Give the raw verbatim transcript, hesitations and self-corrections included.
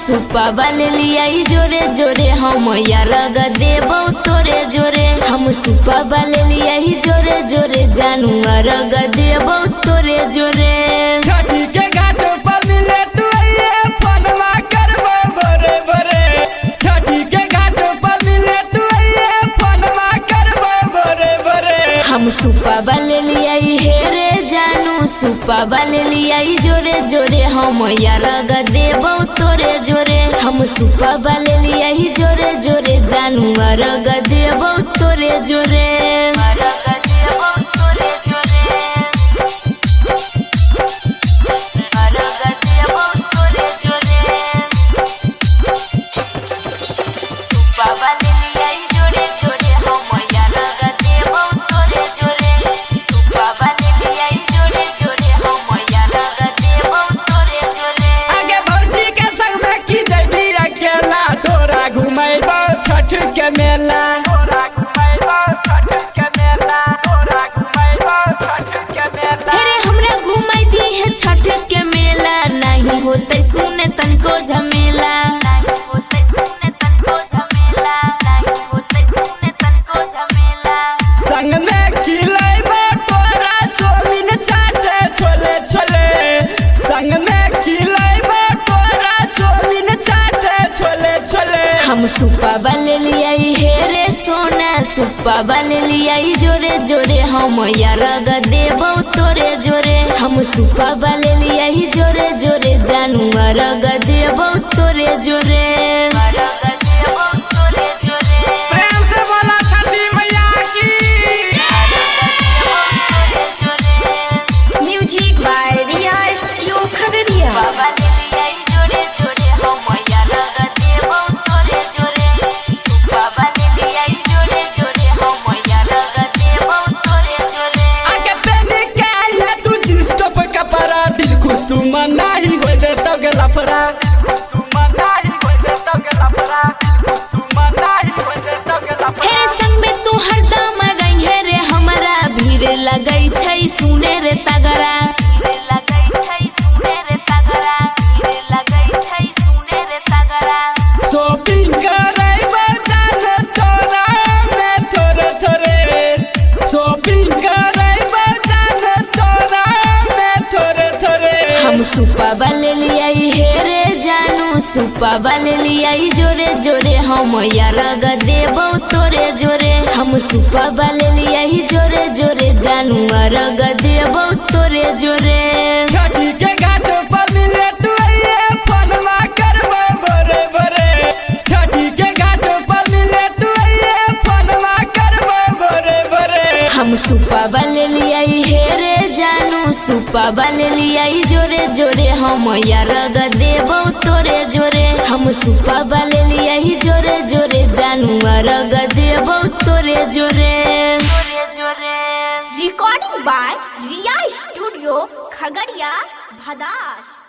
सुपा वाले लियाई जोरे जोरे हम यारग देबो तोरे जोरे। हम सुपा वाले लियाई जोरे जोरे जानू अरग देबो तोरे जोरे। छठी के घाट पर मिले तू ये फनवा करबो बरे बरे। छठी के घाट पर मिले तू ये फनवा करबो बरे बरे। हम सुपा वाले लियाई हे रे जानू सुपा वाले लियाई जोरे जोरे हम यारग देबो तोरे जोरे। हम सुपा वाले लियाई जोरे जोरे जानू अरग देबो तोरे जोरे। अरग देबो तोरे जोरे। अरग देबो तोरे जोरे। सुपा वाले लियाई जोरे जोरे हम यारग देबो तोरे जोरे। सुपा वाले लियाई जोरे जोरे हम यारग देबो तोरे जोरे। आगे भौजी के संग में की जइबी अकेला तोरा घुमैबो छठ के मेला। तोरा घुमैबो छठ के मेला। तोरा घुमैबो छठ के मेला। अरे हमरा घुमाई दी है छठ के मेला। नहीं होते सुने तनको झमेला। नहीं होते सुने तनको झमेला। नहीं होते सुने तनको झमेला। संग में खिलैबो तोरा चोमिन चाटे छोले छोले। संग में खिलैबो तोरा चोमिन चाटे छोले छोले। हम सुपा वाले लियाई हे रे सोना सुपा वाले लियाई जोरे जोरे हम यारग देबो तोरे जोरे। हम सुपा वाले लियाई जोरे जोरे जानू अरग देबो तोरे जोरे। अरग देबो तोरे जोरे। प्रेम से बोला छठी मैया की। Music by Riya studio Khagaria. बाबा ले लियाई जोरे जोरे हम यारग देबो तोरे जोरे। बाबा ले लियाई जोरे जोरे हम यारग देबो तोरे जोरे। आगे पहने के आया तू जींस टॉप कपड़ा दिल खुशुमा नहीं हो दे तो गलफरा। खुशुमा नहीं हो दे तो गलफरा। खुशुमा नहीं हो दे तो गलफरा। हे संग में तू हरदम रही रे हमरा भीड़ लगई छै सुने रे तगरा। भीड़ लगई छै सुने रे तगरा। भीड़ लगई छै सुने रे तगरा। शॉपिंग करैबो जान तोरा में थोड़े थोड़े। शॉपिंग करैबो जान तोरा में थोड़े थोड़े। हम सुपा वाले लियाई हे रे जानू सुपा वाले लियाई जोरे जोरे हम यारग देबो तोरे जोरे। हम सुपा वाले लियाई जोरे जोरे जानू अरग देबो तोरे जोरे। छठी के घाट पर मिले तू ये फनवा करबो बरे बरे। छठी के घाट पर मिले तू ये फनवा करबो बरे बरे। हम सुपा वाले लियाई हे रे जानू सुपा वाले लियाई जोरे जोरे हम यारग देबो तोरे जोरे। हम सुपा वाले लियाई जोरे जोरे जानू अरग देबो तोरे जोरे। तोरे जोरे। Recording by Riya studio Khagaria Bhadas.